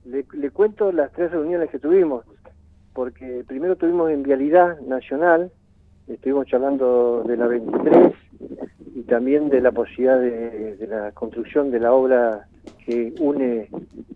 le cuento las 3 reuniones que tuvimos, porque primero tuvimos en Vialidad Nacional, estuvimos charlando de la 23 y también de la posibilidad de la construcción de la obra que une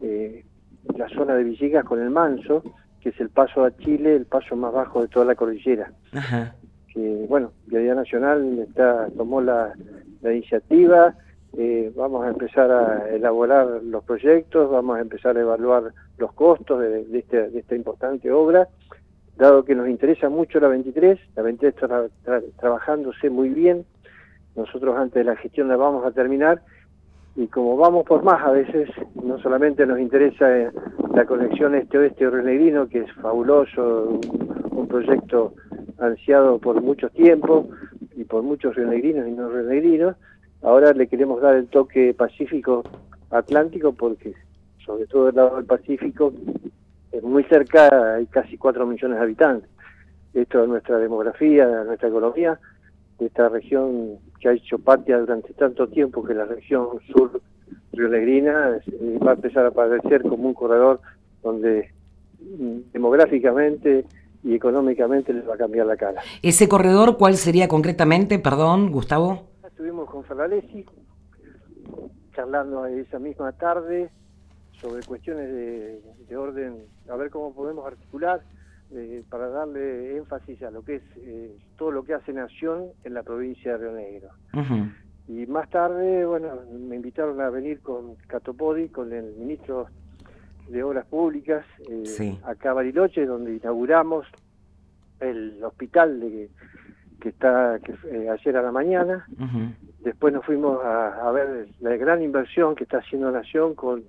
la zona de Villegas con el Manso, que es el paso a Chile, el paso más bajo de toda la cordillera. Ajá. Que bueno, Vialidad Nacional tomó la iniciativa, vamos a empezar a elaborar los proyectos, vamos a empezar a evaluar los costos de esta importante obra, dado que nos interesa mucho la 23 está trabajándose muy bien, nosotros antes de la gestión la vamos a terminar, y como vamos por más a veces, no solamente nos interesa la conexión este-oeste rionegrino, que es fabuloso, un proyecto ansiado por mucho tiempo y por muchos rionegrinos y no rionegrinos, ahora le queremos dar el toque Pacífico-Atlántico porque, sobre todo del lado del Pacífico, es muy cerca, hay casi 4 millones de habitantes. Esto es nuestra demografía, nuestra economía, de esta región que ha hecho patria durante tanto tiempo, que la región sur rionegrina va a empezar a aparecer como un corredor donde demográficamente y económicamente les va a cambiar la cara. ¿Ese corredor cuál sería concretamente? Perdón, Gustavo. Estuvimos con Ferraresi charlando esa misma tarde sobre cuestiones de orden, a ver cómo podemos articular para darle énfasis a lo que es todo lo que hace Nación en la provincia de Río Negro. Y más tarde, bueno, me invitaron a venir con Catopodi, con el ministro de Obras Públicas, sí, acá a Bariloche, donde inauguramos el hospital que ayer a la mañana. Después nos fuimos a ver la gran inversión que está haciendo Nación con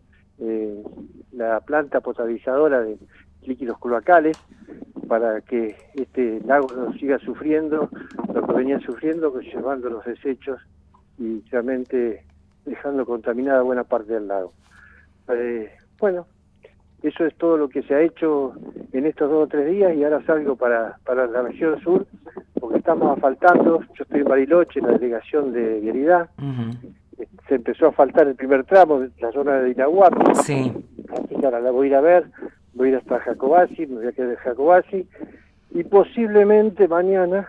la planta potabilizadora de líquidos cloacales, para que este lago no siga sufriendo lo que venía sufriendo, llevando los desechos y realmente dejando contaminada buena parte del lago. Bueno, eso es todo lo que se ha hecho en estos 2 o 3 días, y ahora salgo para la región sur, porque estamos asfaltando. Yo estoy en Bariloche, en la delegación de Vialidad. Se empezó a asfaltar el primer tramo de la zona de Iraguato. Sí. Así que ahora la voy a ir a ver, voy a ir hasta Jacobasi, me voy a quedar en Jacobasi, y posiblemente mañana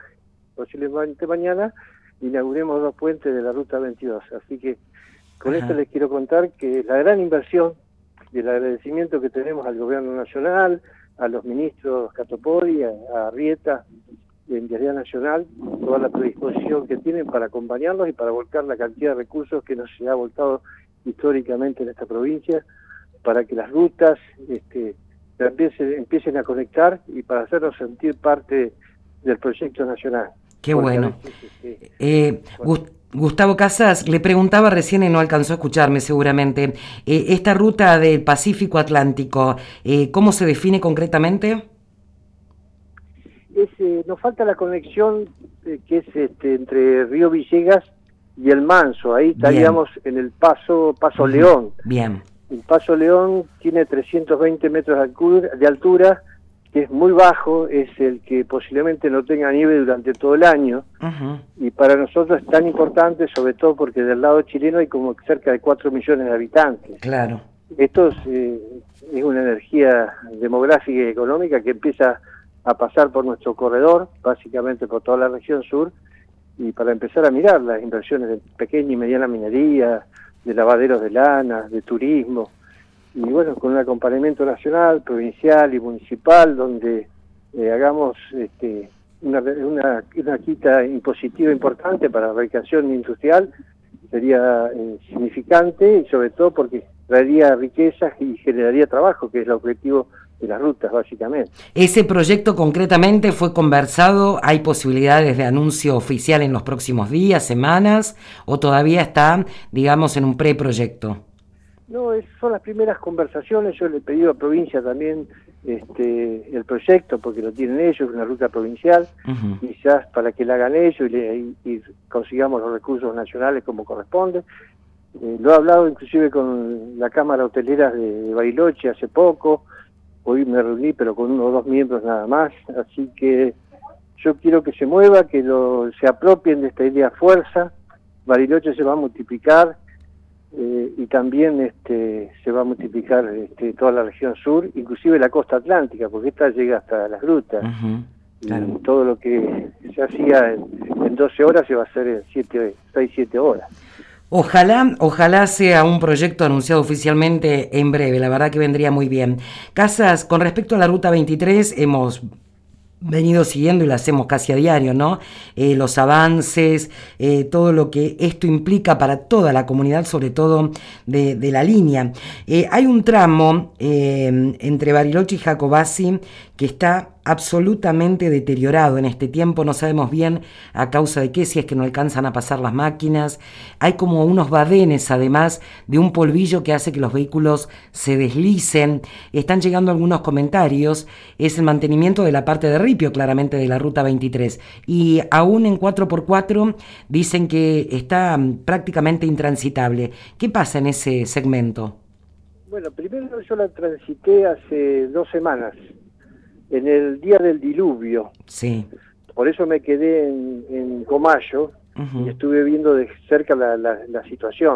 inauguremos 2 puentes de la Ruta 22. Así que con esto les quiero contar que la gran inversión y el agradecimiento que tenemos al Gobierno Nacional, a los ministros Catopodi, a Arrieta, en Vialidad Nacional, toda la predisposición que tienen para acompañarlos y para volcar la cantidad de recursos que nos se ha volcado históricamente en esta provincia, para que las rutas empiecen a conectar y para hacernos sentir parte del proyecto nacional. Qué bueno. Gustavo Casas, le preguntaba recién y no alcanzó a escucharme seguramente, esta ruta del Pacífico Atlántico, ¿cómo se define concretamente? Nos falta la conexión que es entre Río Villegas y el Manso, ahí estaríamos en el Paso León. Bien. El Paso León tiene 320 metros de altura, que es muy bajo, es el que posiblemente no tenga nieve durante todo el año, y para nosotros es tan importante, sobre todo porque del lado chileno hay como cerca de 4 millones de habitantes. Claro. Esto es una energía demográfica y económica que empieza a pasar por nuestro corredor, básicamente por toda la región sur, y para empezar a mirar las inversiones de pequeña y mediana minería, de lavaderos de lana, de turismo, y bueno, con un acompañamiento nacional, provincial y municipal, donde hagamos una quita impositiva importante para la erradicación industrial, sería significante, y sobre todo porque traería riquezas y generaría trabajo, que es el objetivo de las rutas, básicamente. ¿Ese proyecto concretamente fue conversado? ¿Hay posibilidades de anuncio oficial en los próximos días, semanas, o todavía está, digamos, en un preproyecto? No, son las primeras conversaciones. Yo le he pedido a provincia también el proyecto, porque lo tienen ellos, una ruta provincial, quizás para que la hagan ellos y consigamos los recursos nacionales como corresponde. Lo he hablado inclusive con la Cámara Hotelera de Bariloche hace poco. Hoy me reuní, pero con 1 o 2 miembros nada más, así que yo quiero que se mueva, que se apropien de esta idea fuerza. Bariloche se va a multiplicar, y también se va a multiplicar toda la región sur, inclusive la costa atlántica, porque esta llega hasta las grutas. Claro. Y todo lo que se hacía en 12 horas se va a hacer en 6-7 horas. Ojalá sea un proyecto anunciado oficialmente en breve, la verdad que vendría muy bien. Casas, con respecto a la Ruta 23, hemos venido siguiendo y lo hacemos casi a diario, ¿no? Los avances, todo lo que esto implica para toda la comunidad, sobre todo de la línea. Hay un tramo entre Bariloche y Jacobasi que está absolutamente deteriorado en este tiempo, no sabemos bien a causa de qué, si es que no alcanzan a pasar las máquinas. Hay como unos badenes, además de un polvillo que hace que los vehículos se deslicen. Están llegando algunos comentarios, es el mantenimiento de la parte de ripio, claramente, de la Ruta 23, y aún en 4x4 dicen que está prácticamente intransitable. ¿Qué pasa en ese segmento? Bueno, primero yo la transité hace 2 semanas, en el día del diluvio. Sí. Por eso me quedé en Comayo y estuve viendo de cerca la situación.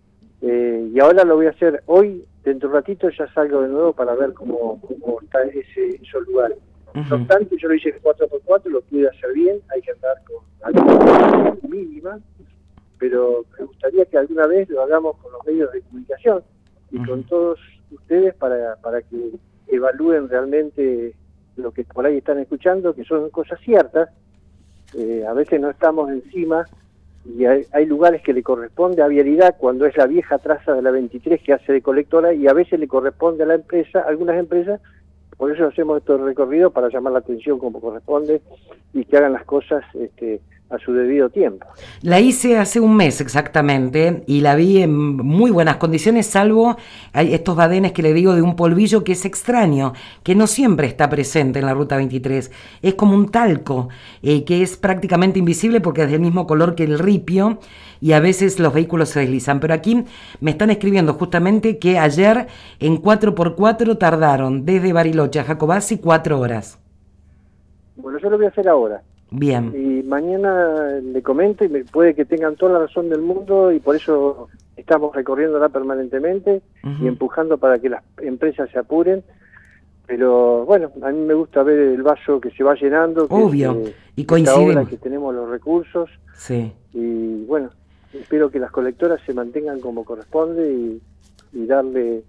Y ahora lo voy a hacer hoy, dentro de un ratito ya salgo de nuevo para ver cómo está esos lugares. No obstante, yo lo hice en 4x4, lo pude hacer bien, hay que andar con algo mínima, pero me gustaría que alguna vez lo hagamos con los medios de comunicación y con todos ustedes para que evalúen realmente lo que por ahí están escuchando, que son cosas ciertas. A veces no estamos encima y hay lugares que le corresponde a Vialidad cuando es la vieja traza de la 23 que hace de colectora, y a veces le corresponde a la empresa, algunas empresas. Por eso hacemos estos recorridos, para llamar la atención como corresponde y que hagan las cosas a su debido tiempo. La hice hace un mes exactamente y la vi en muy buenas condiciones, salvo hay estos badenes que le digo de un polvillo que es extraño, que no siempre está presente en la Ruta 23. Es como un talco que es prácticamente invisible porque es del mismo color que el ripio y a veces los vehículos se deslizan. Pero aquí me están escribiendo justamente que ayer en 4x4 tardaron desde Bariloche a Jacobasi 4 horas. Bueno, yo lo voy a hacer ahora. Bien. Y mañana le comento y puede que tengan toda la razón del mundo, y por eso estamos recorriéndola permanentemente y empujando para que las empresas se apuren. Pero bueno, a mí me gusta ver el vaso que se va llenando. Obvio, y coincidimos. Ahora que tenemos los recursos. Sí. Y bueno, espero que las colectoras se mantengan como corresponde y darle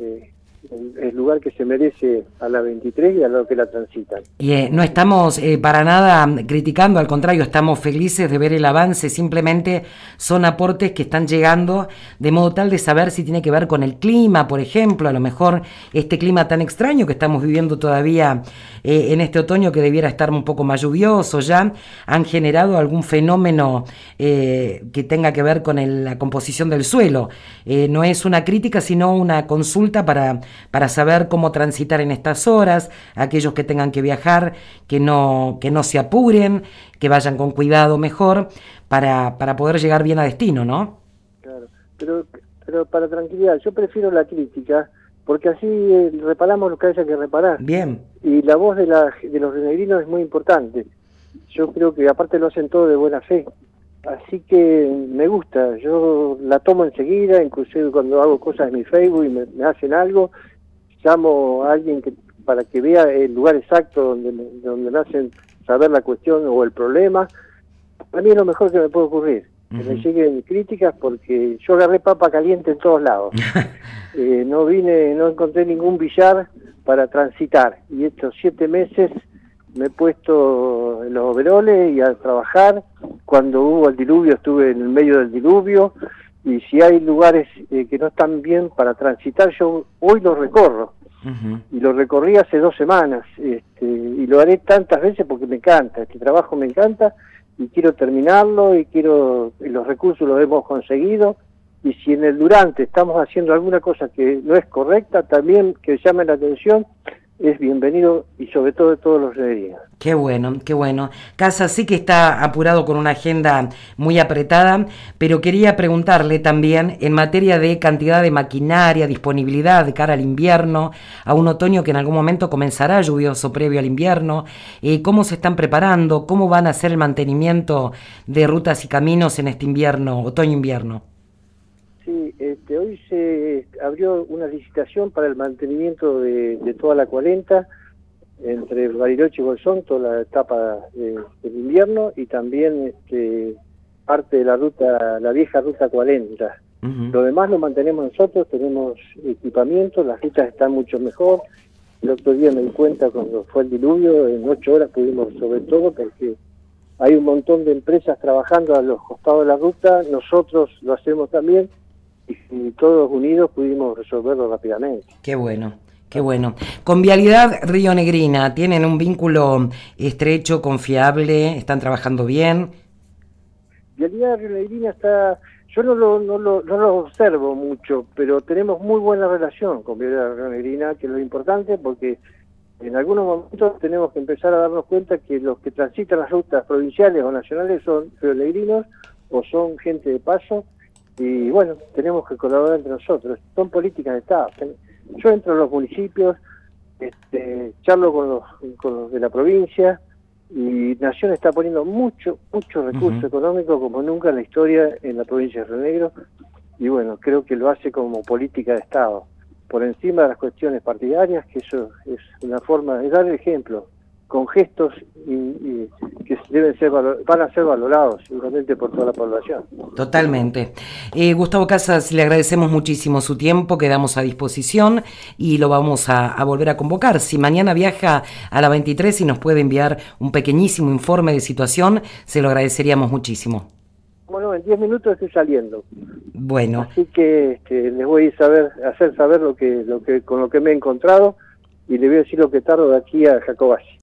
el lugar que se merece a la 23 y a lo que la transitan. Y no estamos para nada criticando, al contrario, estamos felices de ver el avance, simplemente son aportes que están llegando de modo tal de saber si tiene que ver con el clima, por ejemplo, a lo mejor este clima tan extraño que estamos viviendo todavía en este otoño, que debiera estar un poco más lluvioso ya, han generado algún fenómeno que tenga que ver con la composición del suelo. No es una crítica, sino una consulta para saber cómo transitar en estas horas, aquellos que tengan que viajar, que no se apuren, que vayan con cuidado mejor, para poder llegar bien a destino, ¿no? Claro, pero para tranquilidad, yo prefiero la crítica, porque así reparamos lo que haya que reparar. Bien. Y la voz de los renegrinos es muy importante. Yo creo que aparte lo hacen todo de buena fe. Así que me gusta, yo la tomo enseguida, inclusive cuando hago cosas en mi Facebook y me hacen algo, llamo a alguien para que vea el lugar exacto donde me hacen saber la cuestión o el problema. A mí es lo mejor que me puede ocurrir, que me lleguen críticas, porque yo agarré papa caliente en todos lados. No encontré ningún billar para transitar, y estos 7 meses me he puesto los overoles y a trabajar. Cuando hubo el diluvio estuve en el medio del diluvio, y si hay lugares que no están bien para transitar, yo hoy los recorro. Y lo recorrí hace 2 semanas, y lo haré tantas veces porque me encanta, este trabajo me encanta y quiero terminarlo, y los recursos los hemos conseguido, y si en el durante estamos haciendo alguna cosa que no es correcta, también que llame la atención, es bienvenido, y sobre todo de todos los días. Qué bueno, qué bueno. Casa sí que está apurado con una agenda muy apretada, pero quería preguntarle también en materia de cantidad de maquinaria, disponibilidad de cara al invierno, a un otoño que en algún momento comenzará lluvioso previo al invierno, ¿cómo se están preparando? ¿Cómo van a hacer el mantenimiento de rutas y caminos en este invierno, otoño-invierno? Sí, hoy se abrió una licitación para el mantenimiento de toda la 40 entre Bariloche y Bolsón, toda la etapa del invierno, y también parte de la ruta, la vieja ruta 40. Lo demás lo mantenemos nosotros, tenemos equipamiento, las rutas están mucho mejor. El otro día me di cuenta cuando fue el diluvio, en 8 horas pudimos sobre todo, porque hay un montón de empresas trabajando a los costados de la ruta, nosotros lo hacemos también, y todos unidos pudimos resolverlo rápidamente. Qué bueno. Qué bueno. Con Vialidad Río Negrina, ¿tienen un vínculo estrecho, confiable? ¿Están trabajando bien? Vialidad Río Negrina está... Yo no lo observo mucho, pero tenemos muy buena relación con Vialidad Río Negrina, que es lo importante, porque en algunos momentos tenemos que empezar a darnos cuenta que los que transitan las rutas provinciales o nacionales son rionegrinos o son gente de paso, y bueno, tenemos que colaborar entre nosotros. Son políticas de Estado. Yo entro a los municipios, charlo con los de la provincia, y Nación está poniendo mucho recurso económico como nunca en la historia en la provincia de Río Negro, y bueno, creo que lo hace como política de Estado, por encima de las cuestiones partidarias, que eso es una forma de dar el ejemplo, con gestos que van a ser valorados seguramente por toda la población. Totalmente. Gustavo Casas, le agradecemos muchísimo su tiempo, quedamos a disposición y lo vamos a volver a convocar. Si mañana viaja a la 23 y nos puede enviar un pequeñísimo informe de situación, se lo agradeceríamos muchísimo. Bueno, en 10 minutos estoy saliendo. Bueno. Así que les voy a hacer saber con lo que me he encontrado, y le voy a decir lo que tardo de aquí a Jacobacci.